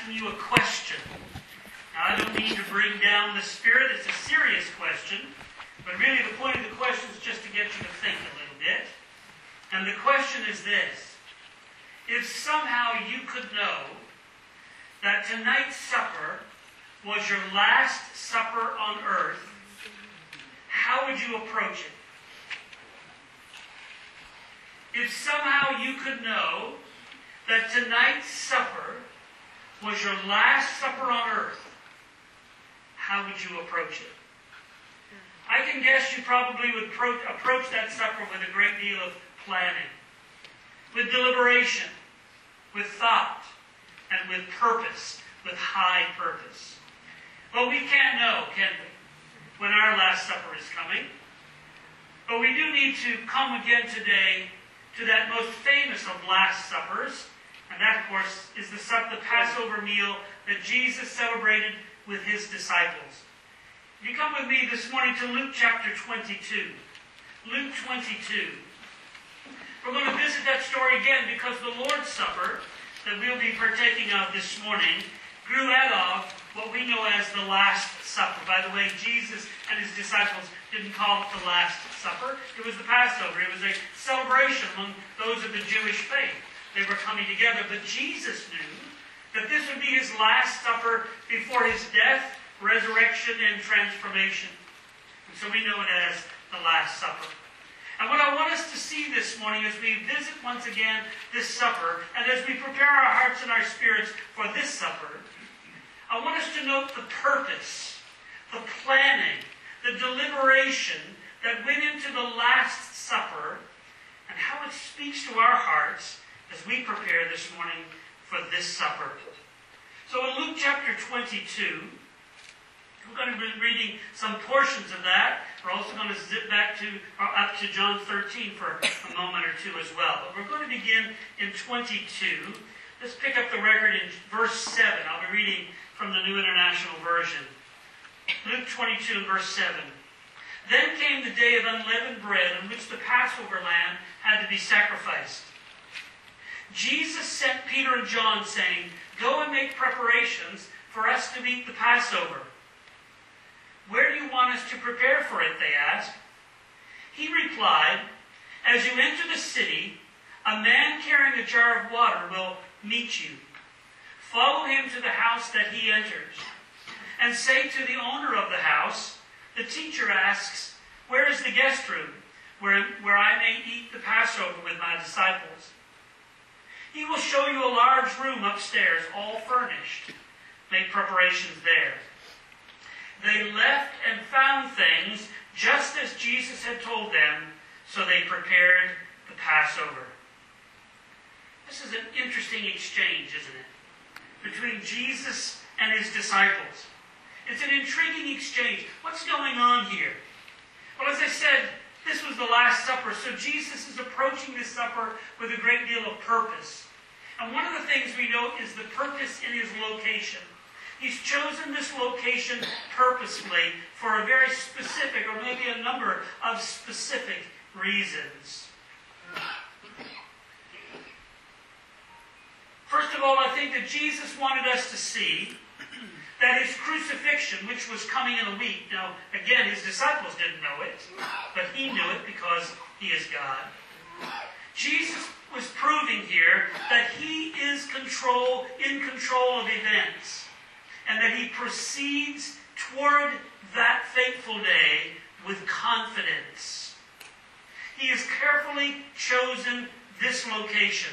asking you a question. Now, I don't mean to bring down the spirit. It's a serious question. But really, the point of the question is just to get you to think a little bit. And the question is this. If somehow you could know that tonight's supper was your last supper on earth, how would you approach it? If somehow you could know that tonight's supper was your last supper on earth, how would you approach it? I can guess you probably would approach that supper with a great deal of planning, with deliberation, with thought, and with purpose, with high purpose. Well, we can't know, can we, when our last supper is coming? But we do need to come again today to that most famous of Last Suppers, and that, of course, is the Passover meal that Jesus celebrated with his disciples. If you come with me this morning to Luke chapter 22. Luke 22. We're going to visit that story again because the Lord's Supper that we'll be partaking of this morning grew out of what we know as the Last Supper. By the way, Jesus and his disciples didn't call it the Last Supper. It was the Passover. It was a celebration among those of the Jewish faith. They were coming together. But Jesus knew that this would be his last supper before his death, resurrection, and transformation. And so we know it as the Last Supper. And what I want us to see this morning as we visit once again this supper, and as we prepare our hearts and our spirits for this supper, I want us to note the purpose, the planning, the deliberation that went into the Last Supper, and how it speaks to our hearts as we prepare this morning for this supper. So in Luke chapter 22, we're going to be reading some portions of that. We're also going to zip back up to John 13 for a moment or two as well. But we're going to begin in 22. Let's pick up the record in verse 7. I'll be reading from the New International Version. Luke 22 and verse 7. Then came the day of unleavened bread on which the Passover lamb had to be sacrificed. Jesus sent Peter and John, saying, "Go and make preparations for us to eat the Passover." "Where do you want us to prepare for it?" they asked. He replied, "As you enter the city, a man carrying a jar of water will meet you. Follow him to the house that he enters, and say to the owner of the house, 'The teacher asks, where is the guest room, where I may eat the Passover with my disciples?' He will show you a large room upstairs, all furnished. Make preparations there." They left and found things just as Jesus had told them, so they prepared the Passover. This is an interesting exchange, isn't it? Between Jesus and his disciples. It's an intriguing exchange. What's going on here? Well, as I said, this was the Last Supper, so Jesus is approaching this supper with a great deal of purpose. And one of the things we note is the purpose in his location. He's chosen this location purposefully for a very specific, or maybe a number of specific reasons. First of all, I think that Jesus wanted us to see that his crucifixion, which was coming in a week, now, again, his disciples didn't know it, but he knew it because he is God. Jesus was proving here that he is in control of events, and that he proceeds toward that fateful day with confidence. He has carefully chosen this location.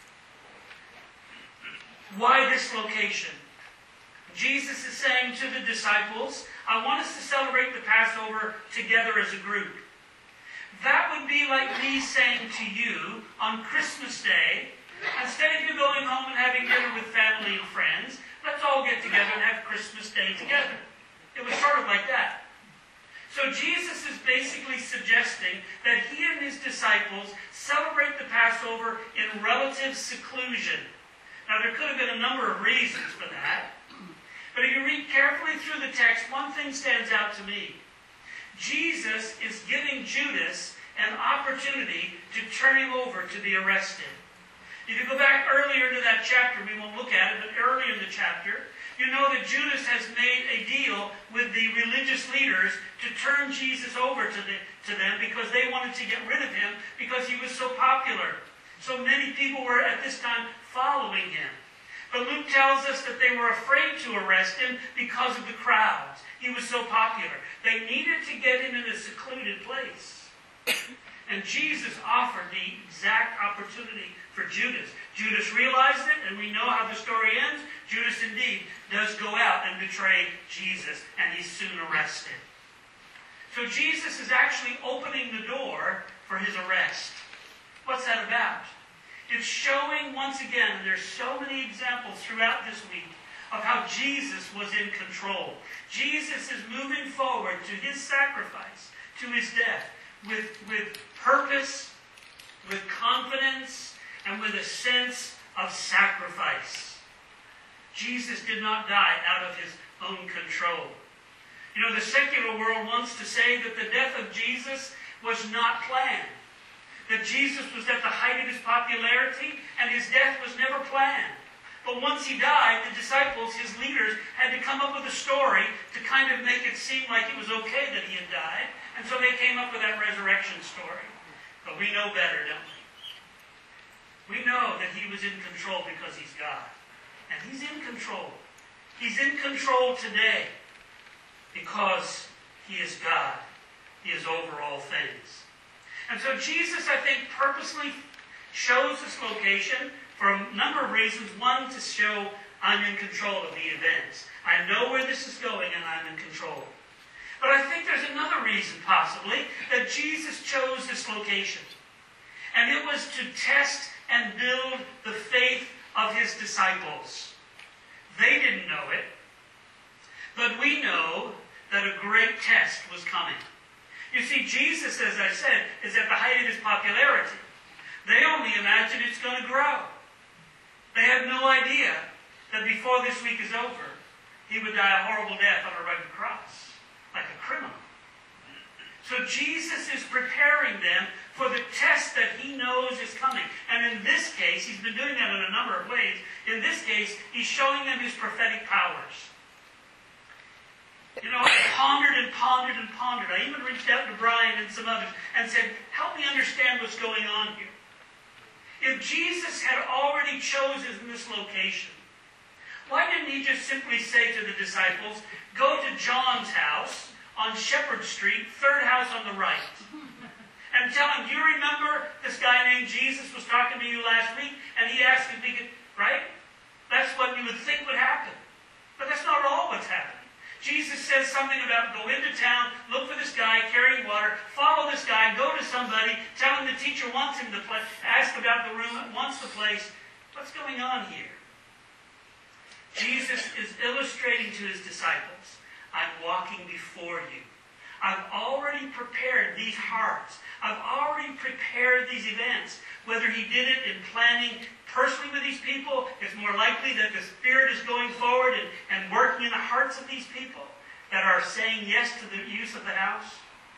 Why this location? Jesus is saying to the disciples, "I want us to celebrate the Passover together as a group." That would be like me saying to you on Christmas Day, instead of you going home and having dinner with family and friends, let's all get together and have Christmas Day together. It was sort of like that. So Jesus is basically suggesting that he and his disciples celebrate the Passover in relative seclusion. Now, there could have been a number of reasons for that. But if you read carefully through the text, one thing stands out to me. Jesus is giving Judas an opportunity to turn him over to be arrested. If you go back earlier to that chapter, we won't look at it, but earlier in the chapter, you know that Judas has made a deal with the religious leaders to turn Jesus over to them because they wanted to get rid of him because he was so popular. So many people were at this time following him. But Luke tells us that they were afraid to arrest him because of the crowds. He was so popular. They needed to get him in a secluded place. And Jesus offered the exact opportunity for Judas. Judas realized it, and we know how the story ends. Judas indeed does go out and betray Jesus, and he's soon arrested. So Jesus is actually opening the door for his arrest. What's that about? It's showing once again, and there's so many examples throughout this week, of how Jesus was in control. Jesus is moving forward to his sacrifice, to his death, with purpose, with confidence, and with a sense of sacrifice. Jesus did not die out of his own control. You know, the secular world wants to say that the death of Jesus was not planned. That Jesus was at the height of his popularity, and his death was never planned. But once he died, the disciples, his leaders, had to come up with a story to kind of make it seem like it was okay that he had died. And so they came up with that resurrection story. But we know better, don't we? We know that he was in control because he's God. And he's in control. He's in control today because he is God. He is over all things. And so Jesus, I think, purposely shows this location for a number of reasons. One, to show I'm in control of the events. I know where this is going and I'm in control. But I think there's another reason, possibly, that Jesus chose this location. And it was to test and build the faith of his disciples. They didn't know it, but we know that a great test was coming. You see, Jesus, as I said, is at the height of his popularity. They only imagine it's going to grow. They have no idea that before this week is over, he would die a horrible death on a rugged cross, like a criminal. So Jesus is preparing them for the test that he knows is coming. And in this case, he's been doing that in a number of ways. In this case, he's showing them his prophetic powers. You know, I pondered and pondered and pondered. I even reached out to Brian and some others and said, help me understand what's going on here. If Jesus had already chosen this location, why didn't he just simply say to the disciples, go to John's house on Shepherd Street, third house on the right, and tell him, do you remember this guy named Jesus was talking to you last week, and he asked if he could, right? That's what you would think would happen. But that's not all what's happening. Jesus says something about go into town, look for this guy carrying water, follow this guy, go to somebody, tell him the teacher wants him to play, ask about the room, wants the place. What's going on here? Jesus is illustrating to his disciples, I'm walking before you. I've already prepared these hearts. I've already prepared these events. Whether he did it in planning personally with these people, it's more likely that the Spirit is going forward and working in the hearts of these people that are saying yes to the use of the house.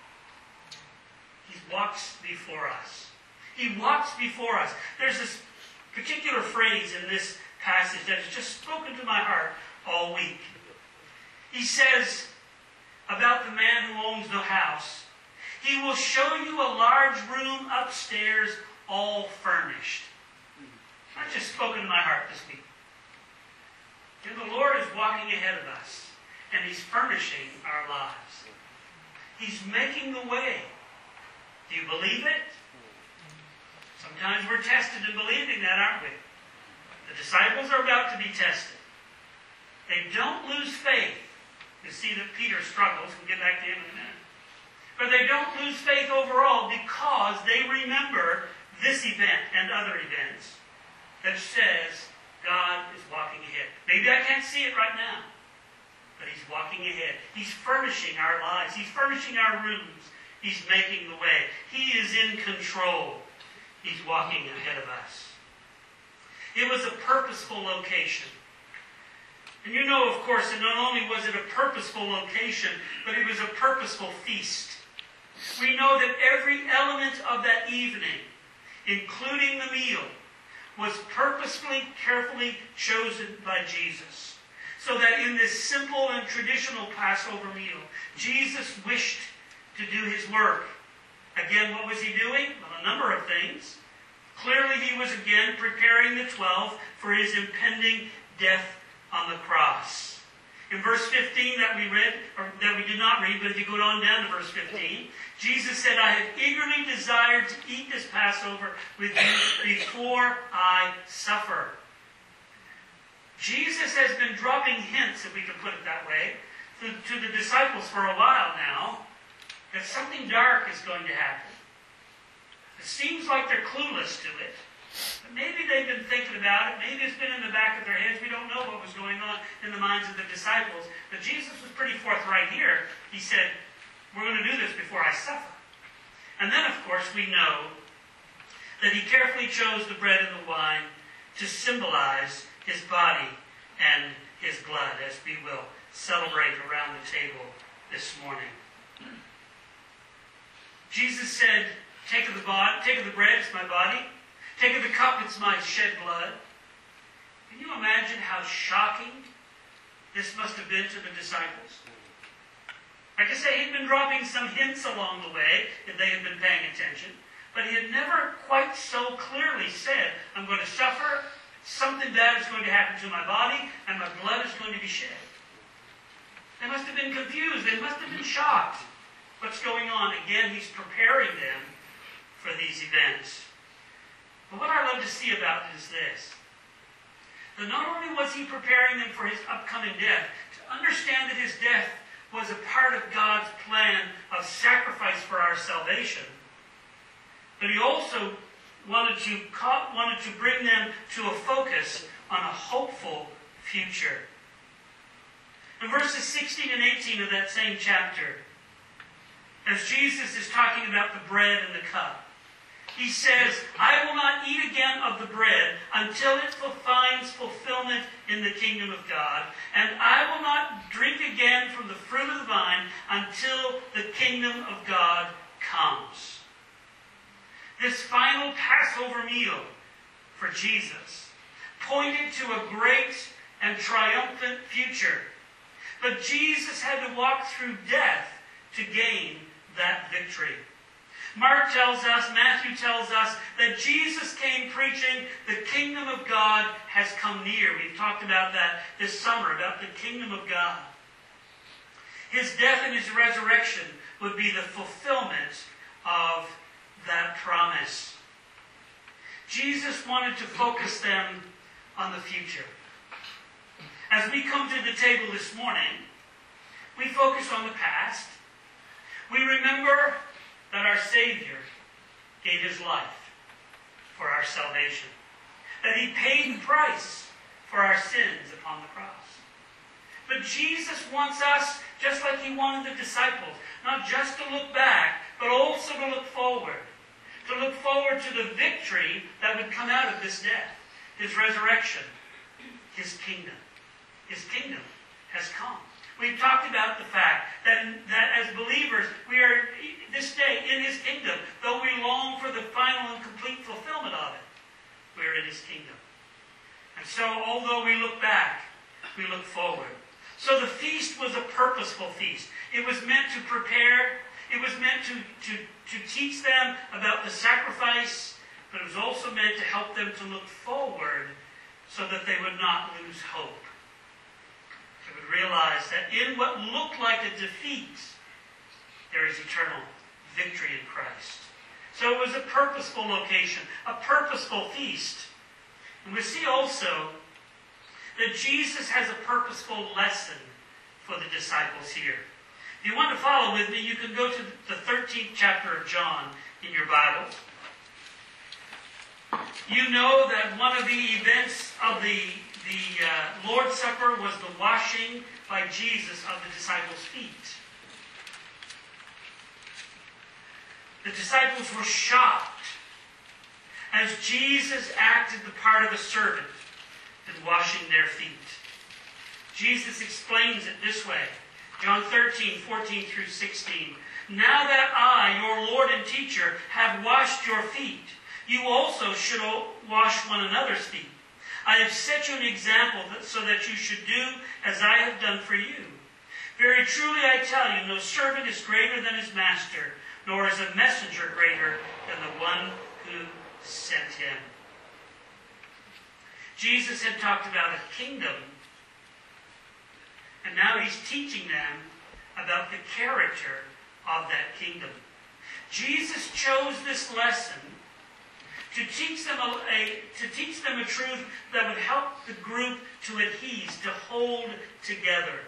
He walks before us. He walks before us. There's this particular phrase in this passage that has just spoken to my heart all week. He says about the man who owns the house, he will show you a large room upstairs all furnished. That's just spoken to my heart this week. And the Lord is walking ahead of us, and he's furnishing our lives. He's making the way. Do you believe it? Sometimes we're tested in believing that, aren't we? The disciples are about to be tested. They don't lose faith. You see that Peter struggles. We'll get back to him in a minute. But they don't lose faith overall because they remember this event and other events that says God is walking ahead. Maybe I can't see it right now, but he's walking ahead. He's furnishing our lives. He's furnishing our rooms. He's making the way. He is in control. He's walking ahead of us. It was a purposeful location. And you know, of course, that not only was it a purposeful location, but it was a purposeful feast. We know that every element of that evening, including the meal, was purposefully, carefully chosen by Jesus. So that in this simple and traditional Passover meal, Jesus wished to do his work. Again, what was he doing? Well, a number of things. Clearly, he was again preparing the 12 for his impending death on the cross. In verse 15 that we read, or that we did not read, but if you go on down to verse 15, Jesus said, I have eagerly desired to eat this Passover with you before I suffer. Jesus has been dropping hints, if we can put it that way, to the disciples for a while now, that something dark is going to happen. It seems like they're clueless to it. But maybe they've been thinking about it. Maybe it's been in the back of their heads. We don't know what was going on in the minds of the disciples. But Jesus was pretty forthright here. He said, we're going to do this before I suffer. And then, of course, we know that he carefully chose the bread and the wine to symbolize his body and his blood, as we will celebrate around the table this morning. Jesus said, take of the bread, it's my body. Take of the cup, it's my shed blood. Can you imagine how shocking this must have been to the disciples? Like I say, he'd been dropping some hints along the way, if they had been paying attention. But he had never quite so clearly said, I'm going to suffer, something bad is going to happen to my body, and my blood is going to be shed. They must have been confused. They must have been shocked. What's going on? Again, he's preparing them for these events. But what I love to see about it is this. That not only was he preparing them for his upcoming death, to understand that his death was a part of God's plan of sacrifice for our salvation, but he also wanted to bring them to a focus on a hopeful future. In verses 16 and 18 of that same chapter, as Jesus is talking about the bread and the cup, he says, I will not eat again of the bread until it finds fulfillment in the kingdom of God, and I will not drink again from the fruit of the vine until the kingdom of God comes. This final Passover meal for Jesus pointed to a great and triumphant future. But Jesus had to walk through death to gain that victory. Mark tells us, Matthew tells us, that Jesus came preaching, the kingdom of God has come near. We've talked about that this summer, about the kingdom of God. His death and his resurrection would be the fulfillment of that promise. Jesus wanted to focus them on the future. As we come to the table this morning, we focus on the past. We remember that our Savior gave his life for our salvation. That he paid the price for our sins upon the cross. But Jesus wants us, just like he wanted the disciples, not just to look back, but also to look forward. To look forward to the victory that would come out of this death. His resurrection. His kingdom. His kingdom has come. We've talked about the fact that as believers, we are this day in his kingdom. Though we long for the final and complete fulfillment of it, we are in his kingdom. And so, although we look back, we look forward. So the feast was a purposeful feast. It was meant to prepare. It was meant to teach them about the sacrifice, but it was also meant to help them to look forward so that they would not lose hope. They would realize that in what looked like a defeat, there is eternal victory in Christ. So it was a purposeful location, a purposeful feast. And we see also that Jesus has a purposeful lesson for the disciples here. If you want to follow with me, you can go to the 13th chapter of John in your Bible. You know that one of the events of the Lord's Supper was the washing by Jesus of the disciples' feet. The disciples were shocked as Jesus acted the part of a servant in washing their feet. Jesus explains it this way. John 13, 14 through 16. Now that I, your Lord and teacher, have washed your feet, you also should wash one another's feet. I have set you an example so that you should do as I have done for you. Very truly I tell you, no servant is greater than his master, nor is a messenger greater than the one who sent him. Jesus had talked about a kingdom, and now he's teaching them about the character of that kingdom. Jesus chose this lesson to teach them a truth that would help the group to adhere, to hold together.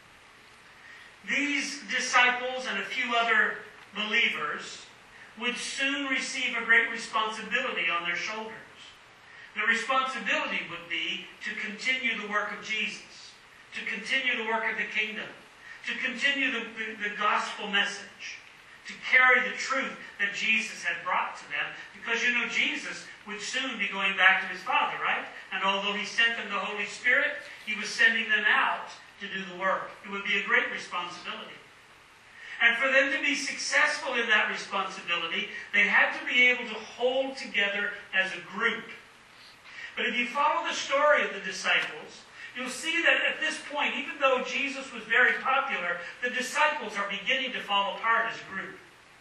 These disciples and a few other believers would soon receive a great responsibility on their shoulders. The responsibility would be to continue the work of Jesus, to continue the work of the kingdom, to continue the gospel message, to carry the truth that Jesus had brought to them. Because Jesus would soon be going back to his Father, right? And although he sent them the Holy Spirit, he was sending them out to do the work. It would be a great responsibility. And for them to be successful in that responsibility, they had to be able to hold together as a group. But if you follow the story of the disciples, you'll see that at this point, even though Jesus was very popular, the disciples are beginning to fall apart as a group.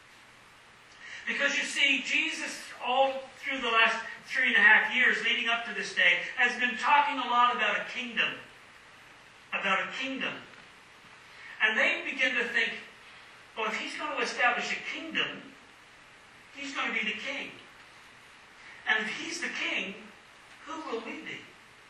Because you see, Jesus, all through the last 3.5 years leading up to this day, has been talking a lot about a kingdom. About a kingdom. And they begin to think, well, if he's going to establish a kingdom, he's going to be the king. And if he's the king, who will we be?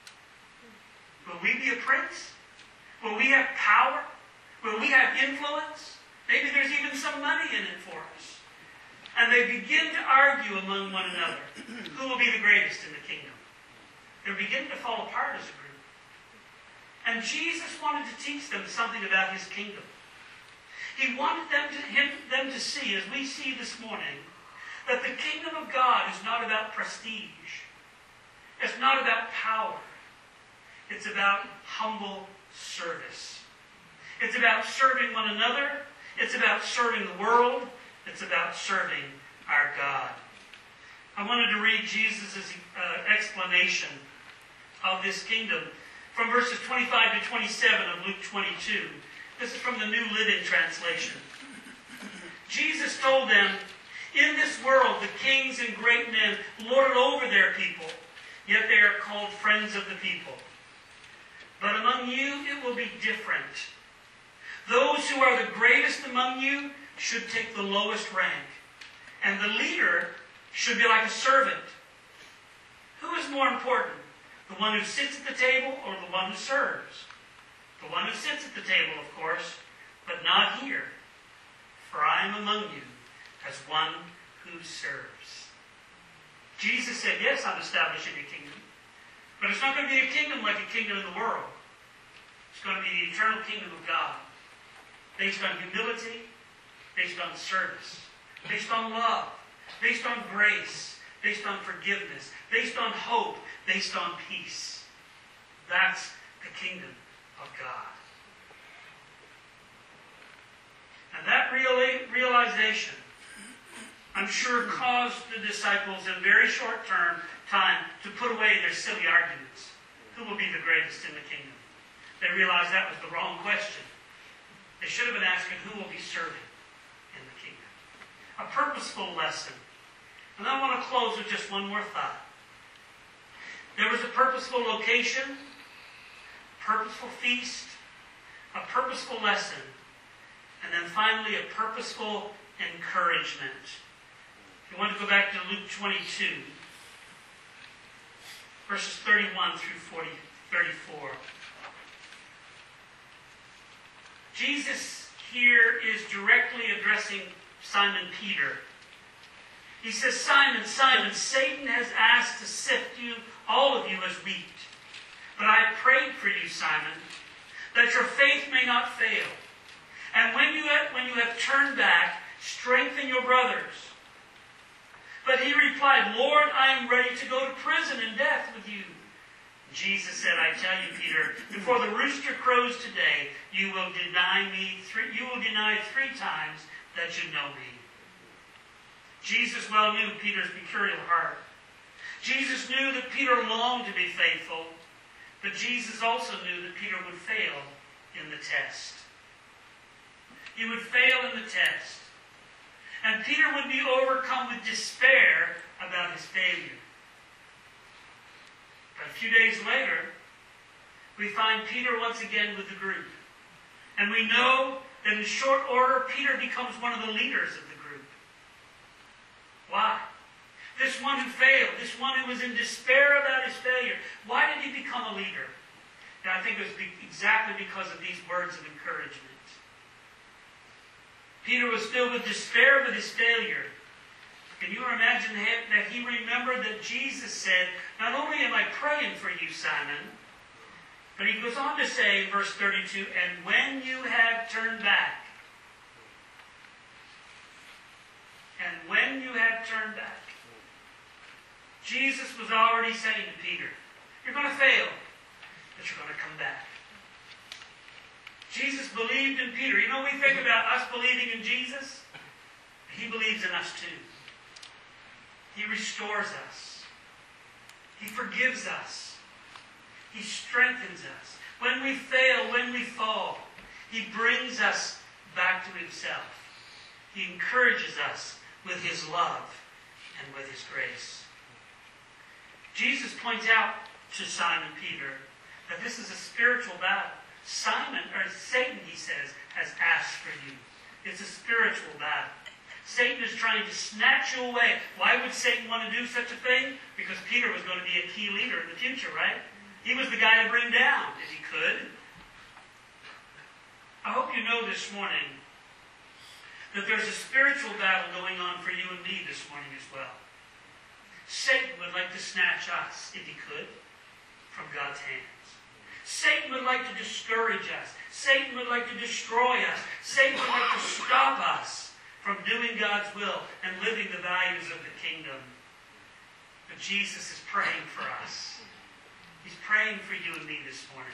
Will we be a prince? Will we have power? Will we have influence? Maybe there's even some money in it for us. And they begin to argue among one another. Who will be the greatest in the kingdom? They're beginning to fall apart as a group. And Jesus wanted to teach them something about his kingdom. He wanted them to see, as we see this morning, that the kingdom of God is not about prestige. It's not about power. It's about humble service. It's about serving one another. It's about serving the world. It's about serving our God. I wanted to read Jesus' explanation of this kingdom from verses 25 to 27 of Luke 22. This is from the New Living Translation. Jesus told them, "In this world the kings and great men lord it over their people, yet they are called friends of the people. But among you it will be different. Those who are the greatest among you should take the lowest rank, and the leader should be like a servant. Who is more important, the one who sits at the table or the one who serves? The one who sits at the table, of course, but not here. For I am among you as one who serves." Jesus said, yes, I'm establishing a kingdom. But it's not going to be a kingdom like a kingdom in the world. It's going to be the eternal kingdom of God. Based on humility, based on service, based on love, based on grace, based on forgiveness, based on hope, based on peace. That's the kingdom of God. And that realization, I'm sure, caused the disciples in very short time to put away their silly arguments. Who will be the greatest in the kingdom? They realized that was the wrong question. They should have been asking, who will be serving in the kingdom? A purposeful lesson. And I want to close with just one more thought. There was a purposeful location, purposeful feast, a purposeful lesson, and then finally a purposeful encouragement. If you want to go back to Luke 22, verses 31 through 34. Jesus here is directly addressing Simon Peter. He says, "Simon, Simon, Satan has asked to sift you, all of you, as wheat. But I have prayed for you, Simon, that your faith may not fail. And when you have turned back, strengthen your brothers." But he replied, "Lord, I am ready to go to prison and death with you." Jesus said, "I tell you, Peter, before the rooster crows today, you will deny 3 times that you know me." Jesus well knew Peter's mercurial heart. Jesus knew that Peter longed to be faithful, but Jesus also knew that Peter would fail in the test. He would fail in the test. And Peter would be overcome with despair about his failure. But a few days later, we find Peter once again with the group. And we know that in short order, Peter becomes one of the leaders of the group. Why? This one who failed, this one who was in despair about his failure, why did he become a leader? And I think it was exactly because of these words of encouragement. Peter was filled with despair with his failure. Can you imagine that he remembered that Jesus said, not only am I praying for you, Simon, but he goes on to say in verse 32, and when you have turned back, Jesus was already saying to Peter, you're going to fail, but you're going to come back. Jesus believed in Peter. You know, we think about us believing in Jesus. He believes in us too. He restores us. He forgives us. He strengthens us. When we fail, when we fall, He brings us back to Himself. He encourages us with His love and with His grace. Jesus points out to Simon Peter that this is a spiritual battle. Satan, he says, has asked for you. It's a spiritual battle. Satan is trying to snatch you away. Why would Satan want to do such a thing? Because Peter was going to be a key leader in the future, right? He was the guy to bring down, if he could. I hope you know this morning that there's a spiritual battle going on for you and me this morning as well. Satan would like to snatch us, if he could, from God's hands. Satan would like to discourage us. Satan would like to destroy us. Satan would like to stop us from doing God's will and living the values of the kingdom. But Jesus is praying for us. He's praying for you and me this morning.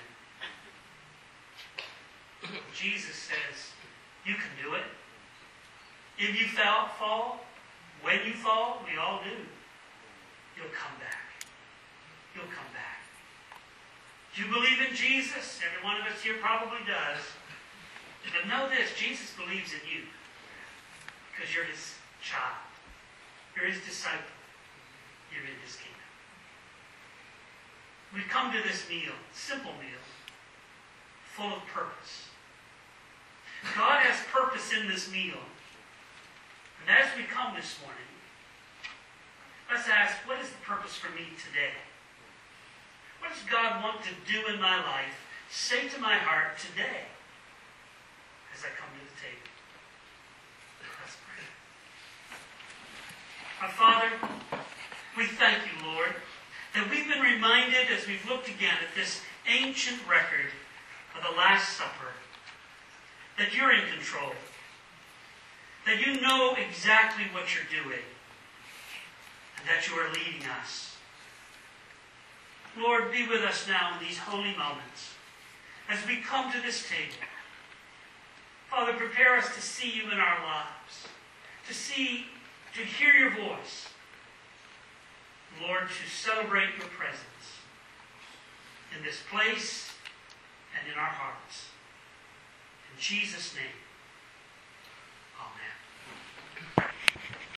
Jesus says, you can do it. If you fall, when you fall, we all do, you'll come back. You'll come back. Do you believe in Jesus? Every one of us here probably does. But know this, Jesus believes in you. Because you're His child. You're His disciple. You're in His kingdom. We've come to this meal, simple meal, full of purpose. God has purpose in this meal. And as we come this morning, let's ask, what is the purpose for me today? What does God want to do in my life, say to my heart today as I come to the table? Let's pray. Our Father, we thank you, Lord, that we've been reminded as we've looked again at this ancient record of the Last Supper, that you're in control, that you know exactly what you're doing, and that you are leading us. Lord, be with us now in these holy moments as we come to this table. Father, prepare us to see you in our lives, to hear your voice. Lord, to celebrate your presence in this place and in our hearts. In Jesus' name, amen.